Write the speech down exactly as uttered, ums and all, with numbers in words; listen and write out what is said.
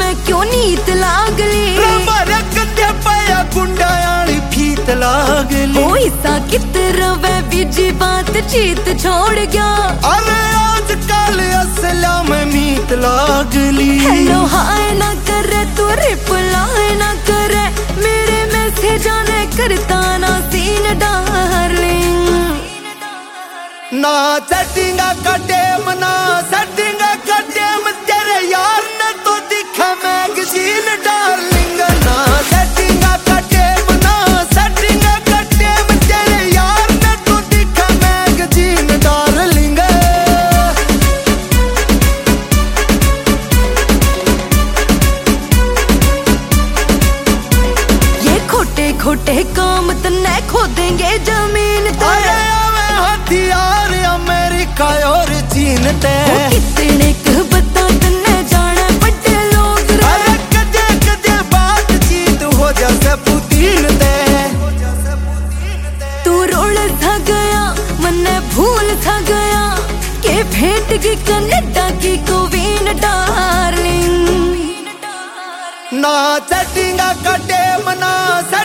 में क्यों नीत लागली मारे कदे पाया गुंडा आली फीत लागली ओ इसा कितर वे बीजी बात चीत छोड़ गया अरे आजकल असला में मीत लागली हेलो हाय ना करे तू रिप्लाई ना करे मेरे मैसेज आने करता ना सीन डार्लिंग ना सेटिंगा का टेम ना सेटिंगा का टेम तेरे यार ने तो दिखा मैगजीन डार्लिंग ना सेटिंगा का टेम ना सेटिंगा का टेम तेरे यार ने तो दिखा मैगजीन डार्लिंग ये खोटे खोटे काम तन्ने खो देंगे जमीन ते हथियार अमेरिका और चीन ते कितने क बता तन्ने जाना बड़े लोग रे अरे कदे कदे बातचीत हो जैसे पुतीन ते तू रोल था गया मन्ने भूल था गया के भेंट की कनाडा की क्वीन डार्लिंग ना सेटिंगा का टेम ना